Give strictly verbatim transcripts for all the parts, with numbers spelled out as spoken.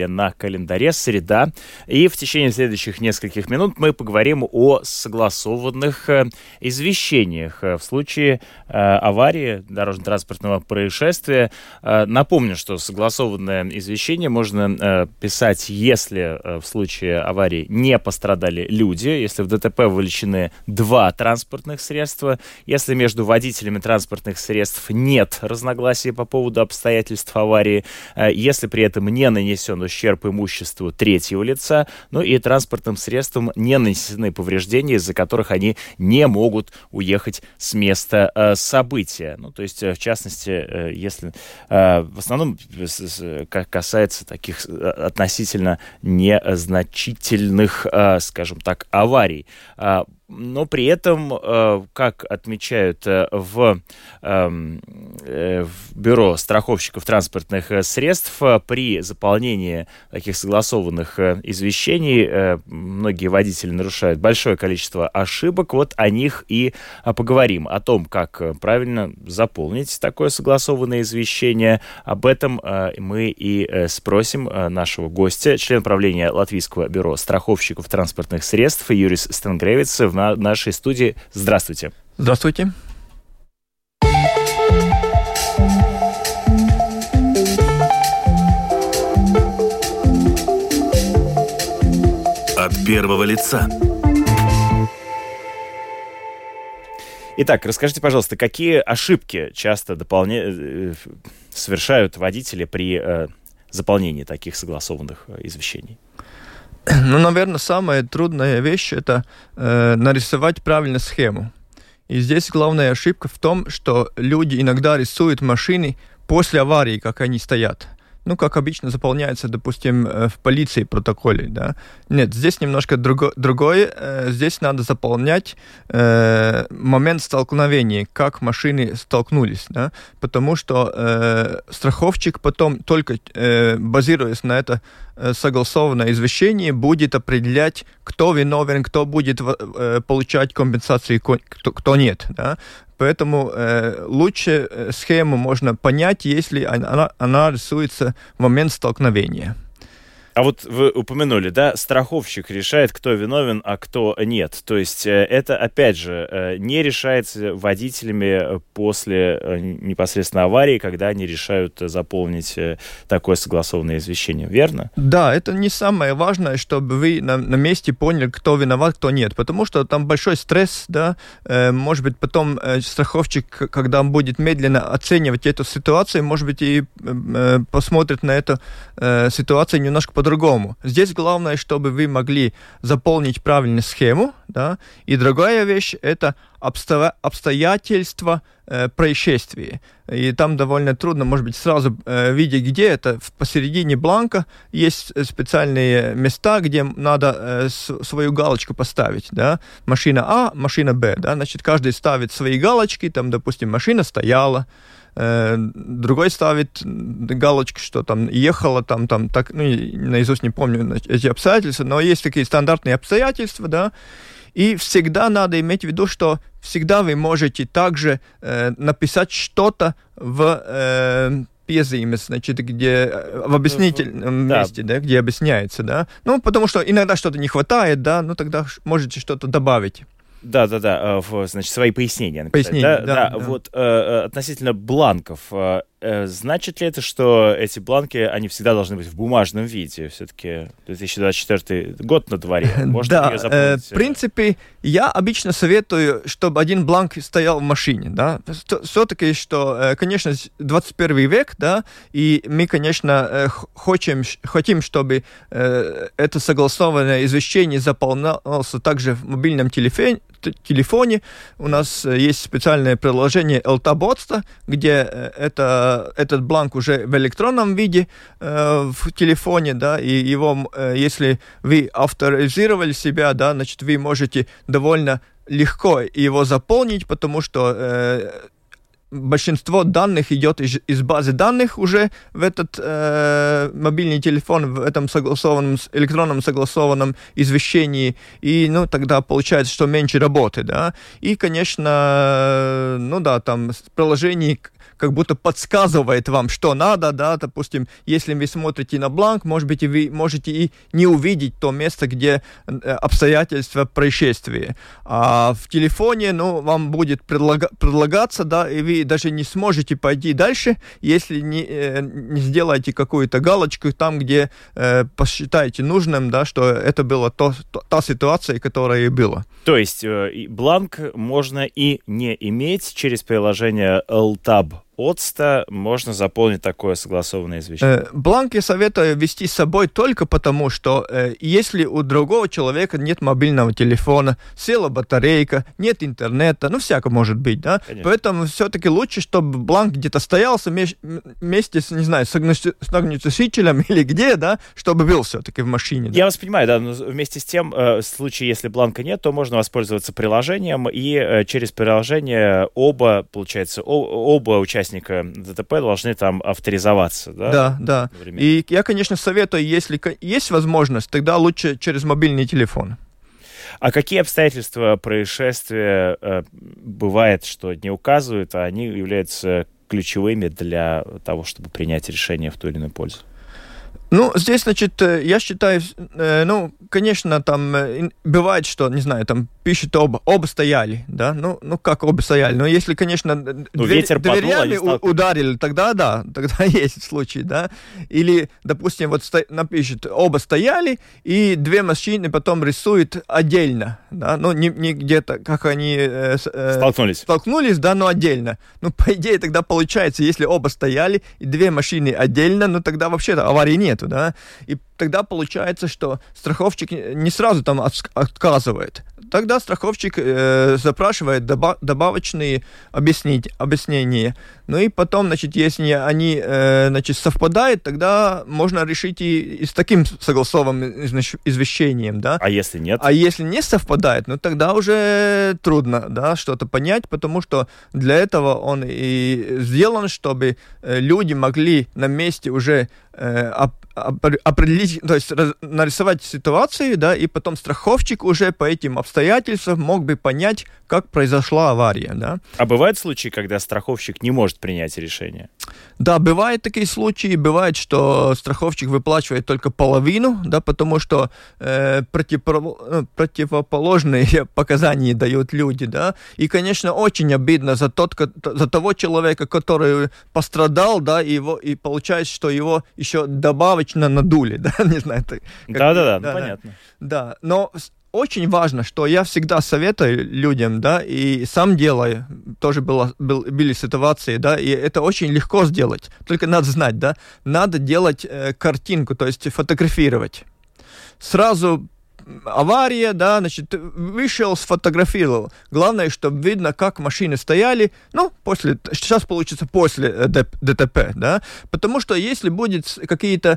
На календаре среда, и в течение следующих нескольких минут мы поговорим о согласованных э, извещениях э, в случае э, аварии, дорожно-транспортного происшествия. Э, напомню, что согласованное извещение можно э, писать, если э, в случае аварии не пострадали люди, если в ДТП вовлечены два транспортных средства, если между водителями транспортных средств нет разногласий по поводу обстоятельств аварии, э, если при этом не нанесен ущерб имуществу третьего лица, ну и транспортным средствам не нанесены повреждения, из-за которых они не могут уехать с места э, события. Ну, то есть, в частности, э, если э, в основном э, касается таких относительно незначительных, э, скажем так, аварий. Э, Но при этом, как отмечают в, в бюро страховщиков транспортных средств, при заполнении таких согласованных извещений многие водители нарушают большое количество ошибок. Вот о них и поговорим. О том, как правильно заполнить такое согласованное извещение. Об этом мы и спросим нашего гостя, член правления Латвийского бюро страховщиков транспортных средств Юрис Стенгревиц в на нашей студии. Здравствуйте. Здравствуйте. От первого лица. Итак, расскажите, пожалуйста, какие ошибки часто дополня... совершают водители при э, заполнении таких согласованных извещений? Ну, наверное, самая трудная вещь – это э, нарисовать правильно схему. И здесь главная ошибка в том, что люди иногда рисуют машины после аварии, как они стоят. Ну, как обычно заполняется, допустим, в полиции протоколе, да. Нет, здесь немножко друго, другое. Здесь надо заполнять э, момент столкновения, как машины столкнулись, да, потому что э, страховщик потом, только э, базируясь на это э, согласованное извещение, будет определять, кто виновен, кто будет э, получать компенсации, кто, кто нет, да. Поэтому э, лучше схему можно понять, если она, она рисуется в момент столкновения. А вот вы упомянули, да, страховщик решает, кто виновен, а кто нет. То есть это, опять же, не решается водителями после непосредственно аварии, когда они решают заполнить такое согласованное извещение, верно? Да, это не самое важное, чтобы вы на, на месте поняли, кто виноват, кто нет, потому что там большой стресс, да, может быть, потом страховщик, когда он будет медленно оценивать эту ситуацию, может быть, и посмотрит на эту ситуацию немножко по-другому. Здесь главное, чтобы вы могли заполнить правильную схему, да, и другая вещь – это обсто- обстоятельства э, происшествия. И там довольно трудно, может быть, сразу э, видеть, где это. Посередине бланка есть специальные места, где надо э, с- свою галочку поставить, да. Машина А, машина Б, да, значит, каждый ставит свои галочки, там, допустим, машина стояла, другой ставит галочку, что там ехала, там, там, так, ну, наизусть не помню эти обстоятельства, но есть такие стандартные обстоятельства, да, и всегда надо иметь в виду, что всегда вы можете также э, написать что-то в э, пьезимес, значит, где в объяснительном да. месте, да, где объясняется, да, ну, потому что иногда что-то не хватает, да, ну, тогда можете что-то добавить. Да, да, да, значит, свои пояснения написать. Пояснения, да, да, да, да. Вот э, относительно бланков, э, значит ли это, что эти бланки, они всегда должны быть в бумажном виде? Все-таки две тысячи двадцать четвёртый год на дворе. Можно да, ее заполнить? Э, в принципе, я обычно советую, чтобы один бланк стоял в машине, да. Все-таки, что, конечно, двадцать первый век, да, и мы, конечно, хотим, хотим, чтобы э, это согласованное извещение заполнялось также в мобильном телефоне, телефоне. У нас есть специальное приложение Eltabots, где это, этот бланк уже в электронном виде э, в телефоне, да, и его, э, если вы авторизировали себя, да, значит, вы можете довольно легко его заполнить, потому что э, большинство данных идет из, из базы данных уже в этот э, мобильный телефон, в этом согласованном, электронном согласованном извещении, и, ну, тогда получается, что меньше работы, да, и, конечно, ну, да, там, приложение как будто подсказывает вам, что надо, да, допустим, если вы смотрите на бланк, может быть, и вы можете и не увидеть то место, где обстоятельства происшествия. А в телефоне, ну, вам будет предлага- предлагаться, да, и вы даже не сможете пойти дальше, если не, э, не сделаете какую-то галочку там, где э, посчитаете нужным, да, что это была то, то, та ситуация, которая и была. То есть э, бланк можно и не иметь через приложение эл таб Отста, можно заполнить такое согласованное извещение. Э, бланк я советую вести с собой только потому, что э, если у другого человека нет мобильного телефона, села батарейка, нет интернета, ну, всяко может быть, да? Конечно. Поэтому все-таки лучше, чтобы бланк где-то стоялся вместе с, не знаю, с огнетушителем или где, да, чтобы был все-таки в машине. Да? Я вас понимаю, да, но вместе с тем, э, в случае, если бланка нет, то можно воспользоваться приложением, и э, через приложение оба, получается, о, оба участника ДТП должны там авторизоваться, да? Да, да. И я, конечно, советую, если есть возможность, тогда лучше через мобильный телефон. А какие обстоятельства происшествия э, бывает, что не указывают, а они являются ключевыми для того, чтобы принять решение в ту или иную пользу? Ну, здесь, значит, я считаю, э, ну, конечно, там э, бывает, что, не знаю, там пишут оба, оба стояли, да, ну, ну как оба стояли, но если, конечно, ну, дверь, ветер дверями подул, у- ударили, тогда да, тогда есть случай, да, или, допустим, вот сто, напишет, оба стояли, и две машины потом рисуют отдельно, да, ну, не, не где-то, как они э, э, столкнулись. столкнулись, да, но отдельно. Ну, по идее, тогда получается, если оба стояли, и две машины отдельно, ну, тогда вообще-то аварии нет. Да? И тогда получается, что страховщик не сразу там отказывает. Тогда страховщик э, запрашивает доба- добавочные объяснить, объяснения. Ну и потом, значит, если они э, значит, совпадают, тогда можно решить и, и с таким согласованным извещением. Да? А если нет? А если не совпадает, ну тогда уже трудно, да, что-то понять, потому что для этого он и сделан, чтобы э, люди могли на месте уже э, определить, то есть нарисовать ситуацию, да, и потом страховщик уже по этим обстоятельствам мог бы понять, как произошла авария, да. А бывают случаи, когда страховщик не может принять решение? Да, бывают такие случаи, бывает, что страховщик выплачивает только половину, да, потому что э, противопол- противоположные показания дают люди, да, и, конечно, очень обидно за, тот, за того человека, который пострадал, да, и, его, и получается, что его еще добавочно надули, да, не знаю. Да-да-да, ну, понятно. Да, но очень важно, что я всегда советую людям, да, и сам делаю, тоже было, был, были ситуации, да, и это очень легко сделать, только надо знать, да, надо делать э, картинку, то есть фотографировать. Сразу авария, да, значит, вышел, сфотографировал. Главное, чтобы видно, как машины стояли, ну, после, сейчас получится после ДТП, да, потому что если будет какие-то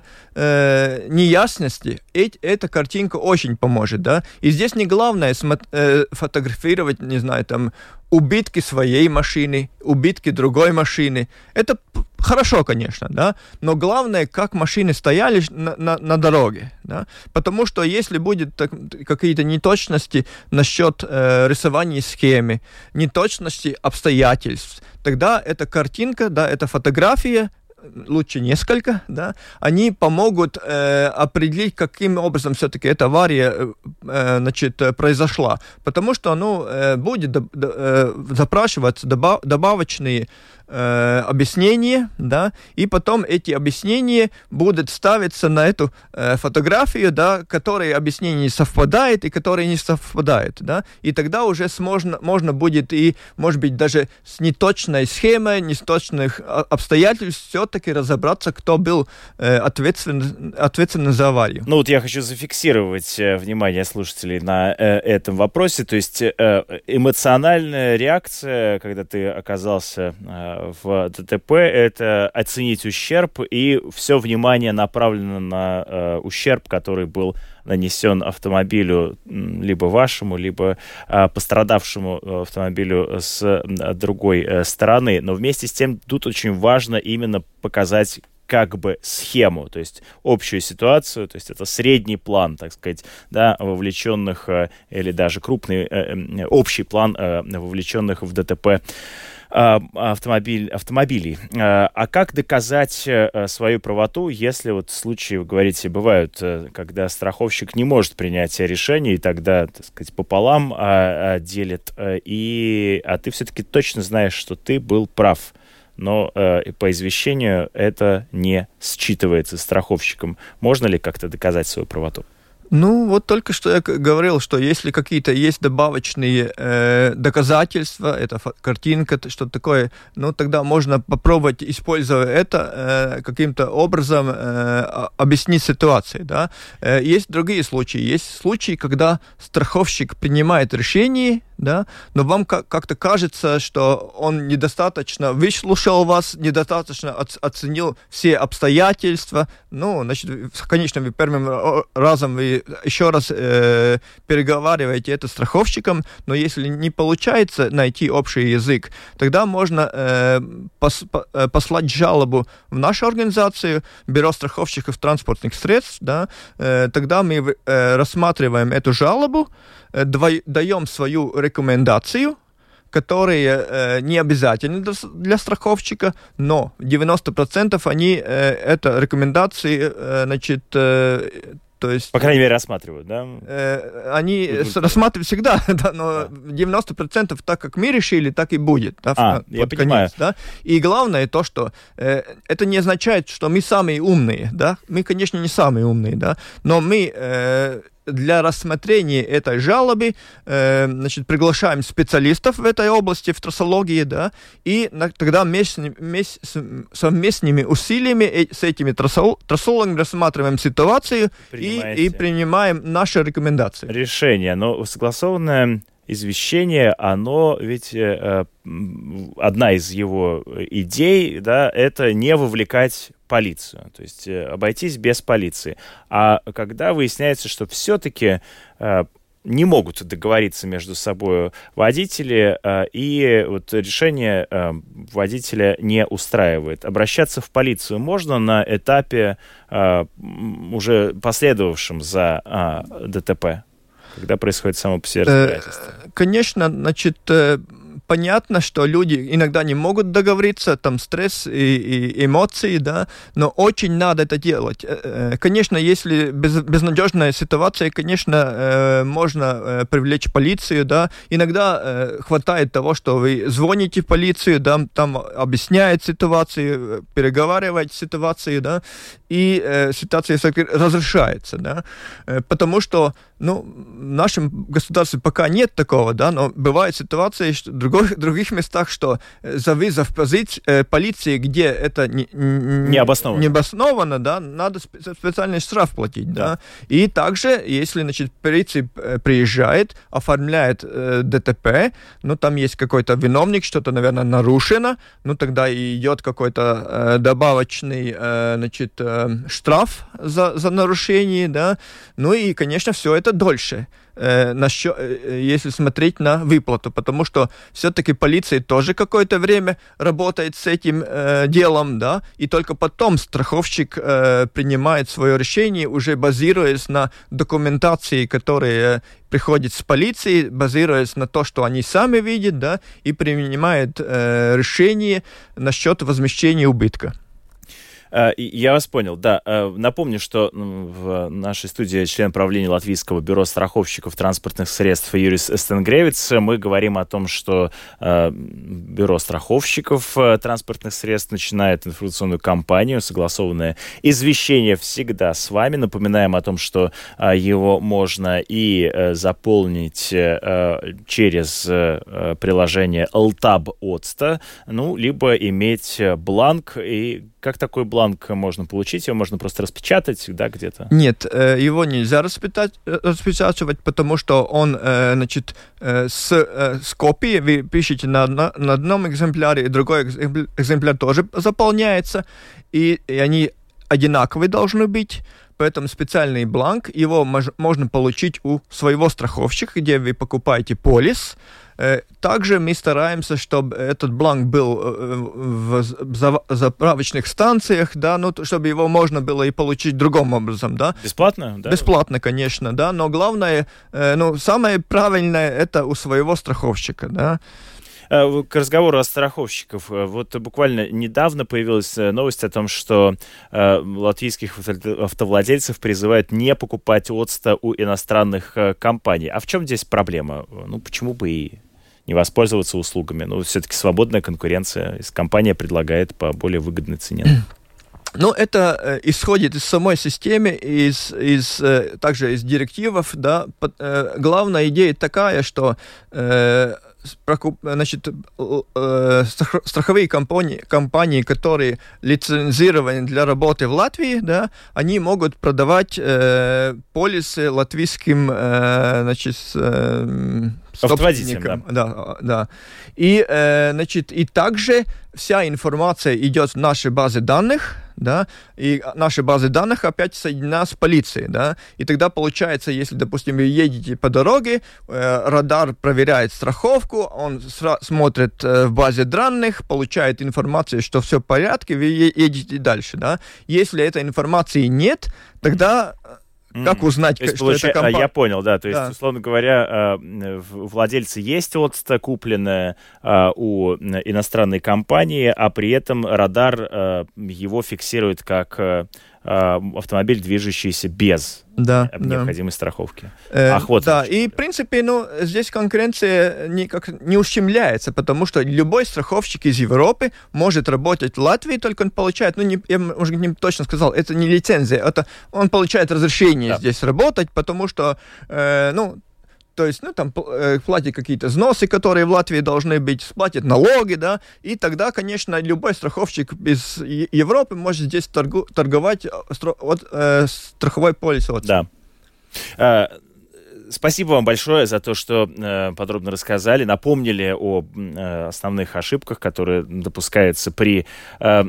э, неясности, эти, эта картинка очень поможет, да, и здесь не главное смо- э, фотографировать, не знаю, там, убитки своей машины, убитки другой машины. Это хорошо, конечно, да, но главное, как машины стояли на, на, на дороге, да, потому что если будет так, какие-то неточности насчет э, рисования схемы, неточности обстоятельств, тогда эта картинка, да, эта фотография, лучше несколько, да, они помогут э, определить, каким образом все-таки эта авария э, значит, произошла. Потому что ну, э, будет до, до, э, запрашиваться добав, добавочные э, объяснения, да, и потом эти объяснения будут ставиться на эту э, фотографию, да, которые объяснения совпадают и которые не совпадают, да, и тогда уже можно, можно будет и, может быть, даже с неточной схемой, неточных обстоятельств все-таки разобраться, кто был э, ответственен, ответственен за аварию. Ну вот я хочу зафиксировать э, внимание слушателей на э, этом вопросе, то есть э, эмоциональная реакция, когда ты оказался э, в ДТП, это оценить ущерб, и все внимание направлено на ущерб, который был нанесен автомобилю либо вашему, либо пострадавшему автомобилю с другой стороны. Но вместе с тем тут очень важно именно показать как бы схему, то есть общую ситуацию, то есть это средний план, так сказать, да, вовлеченных или даже крупный э, общий план э, вовлеченных в ДТП э, автомобиль, автомобилей. Э, а как доказать э, свою правоту, если вот случаи, вы говорите, бывают, э, когда страховщик не может принять решение, и тогда, так сказать, пополам э, делит, э, и, а ты все-таки точно знаешь, что ты был прав, но э, по извещению это не считывается страховщиком. Можно ли как-то доказать свою правоту? Ну, вот только что я говорил, что если какие-то есть добавочные э, доказательства, это картинка, что-то такое, ну, тогда можно попробовать, используя это, э, каким-то образом э, объяснить ситуацию, да. Э, есть другие случаи. Есть случаи, когда страховщик принимает решение, да, но вам как-то кажется, что он недостаточно выслушал вас, недостаточно оценил все обстоятельства. Ну, значит, конечно, вы первым разом вы еще раз э, переговариваете это с страховщиком, но если не получается найти общий язык, тогда можно э, пос, послать жалобу в нашу организацию, Бюро страховщиков транспортных средств, да, э, тогда мы э, рассматриваем эту жалобу, э, даем свою рекомендацию, которые э, не обязательны для, для страховщика, но девяносто процентов они, э, это рекомендации, э, значит, э, то есть... По крайней мере, рассматривают, да? Э, они mm-hmm. рассматривают всегда, да, но девяносто процентов так, как мы решили, так и будет. Да, а, в, я понимаю. Конец, да? И главное то, что э, это не означает, что мы самые умные, да? Мы, конечно, не самые умные, да, но мы... Э, для рассмотрения этой жалобы э, значит, приглашаем специалистов в этой области, в трассологии, да, и на, тогда местными, мест, совместными усилиями э, с этими трассол, трассологами рассматриваем ситуацию и, и принимаем наши рекомендации. Решение, но согласованное извещение, оно ведь э, одна из его идей, да, это не вовлекать полицию, то есть э, обойтись без полиции. А когда выясняется, что все-таки э, не могут договориться между собой водители, э, и вот решение э, водителя не устраивает, обращаться в полицию можно на этапе э, уже последовавшем за э, ДТП, когда происходит само по себе разбирательство? Конечно, значит, понятно, что люди иногда не могут договориться, там стресс и, и эмоции, да, но очень надо это делать. Конечно, если без, безнадежная ситуация, конечно, можно привлечь полицию, да, иногда хватает того, что вы звоните в полицию, да, там объясняет ситуацию, переговаривает ситуацию, да, и ситуация разрешается, да, потому что, ну, в нашем государстве пока нет такого, да, но бывают ситуации, что в других, других местах, что за вызов позиции, э, полиции, где это не, не, обосновано. не обосновано, да, надо специальный штраф платить, да. да. И также, если, значит, полиция приезжает, оформляет э, ДТП, ну, там есть какой-то виновник, что-то, наверное, нарушено, ну, тогда и идет какой-то э, добавочный, э, значит, э, штраф за, за нарушение, да, ну, и, конечно, все это дольше, э, насчет, э, если смотреть на выплату, потому что все-таки полиция тоже какое-то время работает с этим э, делом, да, и только потом страховщик э, принимает свое решение, уже базируясь на документации, которая приходит с полиции, базируясь на то, что они сами видят, да, и принимает э, решение насчет возмещения убытка. Я вас понял, да. Напомню, что в нашей студии член правления Латвийского бюро страховщиков транспортных средств Юрис Эстенгревиц. Мы говорим о том, что бюро страховщиков транспортных средств начинает информационную кампанию, согласованное извещение всегда с вами. Напоминаем о том, что его можно и заполнить через приложение эл ти эй би Отста, ну, либо иметь бланк и как такой бланк можно получить? Его можно просто распечатать, да, где-то? Нет, его нельзя распечатывать, потому что он, значит, с, с копией вы пишете на, на, на одном экземпляре, и другой экземпляр тоже заполняется, и, и они одинаковые должны быть. Поэтому специальный бланк, его мож, можно получить у своего страховщика, где вы покупаете полис. Также мы стараемся, чтобы этот бланк был в заправочных станциях, да, ну, чтобы его можно было и получить другим образом, да. Бесплатно? Да? Бесплатно, конечно, да, но главное, ну, самое правильное, это у своего страховщика, да. К разговору о страховщиках. Вот буквально недавно появилась новость о том, что э, латвийских автовладельцев призывают не покупать оцта у иностранных э, компаний. А в чем здесь проблема? Ну, почему бы и не воспользоваться услугами? Ну, все-таки свободная конкуренция. Компания предлагает по более выгодной цене. Ну, это э, исходит из самой системы, из, из, э, также из директивов, да. Под, э, главная идея такая, что э, значит, страховые компании, компании, которые лицензированы для работы в Латвии, да, они могут продавать э, полисы латвийским, э, значит, э, автоводителям, да. Да, да. И, э, значит, и также вся информация идет в наши базы данных, да, и наши базы данных опять соединены с полицией, да, и тогда получается, если, допустим, вы едете по дороге, э, радар проверяет страховку, он сра- смотрит э, в базе данных, получает информацию, что все в порядке, вы едете дальше, да. Если этой информации нет, тогда как узнать, то есть, что получа... это компания? Я понял, да. То есть, да. условно говоря, владельцы есть оцта, купленное у иностранной компании, а при этом радар его фиксирует как автомобиль, движущийся без да, необходимой да. страховки. Э, Ах, вот да, и, в принципе, ну, здесь конкуренция никак не ущемляется, потому что любой страховщик из Европы может работать в Латвии, только он получает, ну, не, я уже не точно сказал, это не лицензия, это он получает разрешение да. здесь работать, потому что, э, ну, то есть, ну, там, платят какие-то взносы, которые в Латвии должны быть, платят налоги, да, и тогда, конечно, любой страховщик из Европы может здесь торгу, торговать стро, от, э, страховой полис. От. Да. А, спасибо вам большое за то, что э, подробно рассказали, напомнили о э, основных ошибках, которые допускаются при э,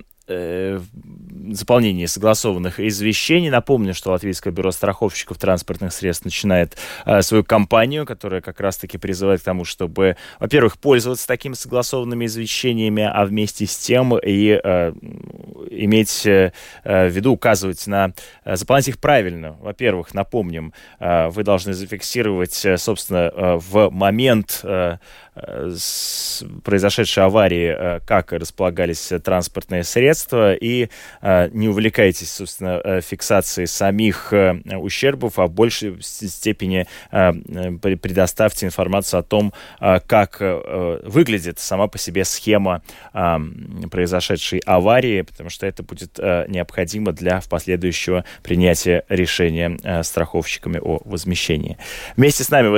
заполнении согласованных извещений. Напомню, что Латвийское бюро страховщиков транспортных средств начинает э, свою кампанию, которая как раз-таки призывает к тому, чтобы, во-первых, пользоваться такими согласованными извещениями, а вместе с тем и э, иметь э, в виду, указывать на... Э, заполнять их правильно. Во-первых, напомним, э, вы должны зафиксировать, э, собственно, э, в момент э, с произошедшей аварии, э, как располагались транспортные средства, и э, не увлекайтесь, собственно, э, фиксацией самих э, ущербов, а в большей степени э, предоставьте информацию о том, э, как э, выглядит сама по себе схема э, произошедшей аварии, потому что это будет э, необходимо для последующего принятия решения э, страховщиками о возмещении. Вместе с нами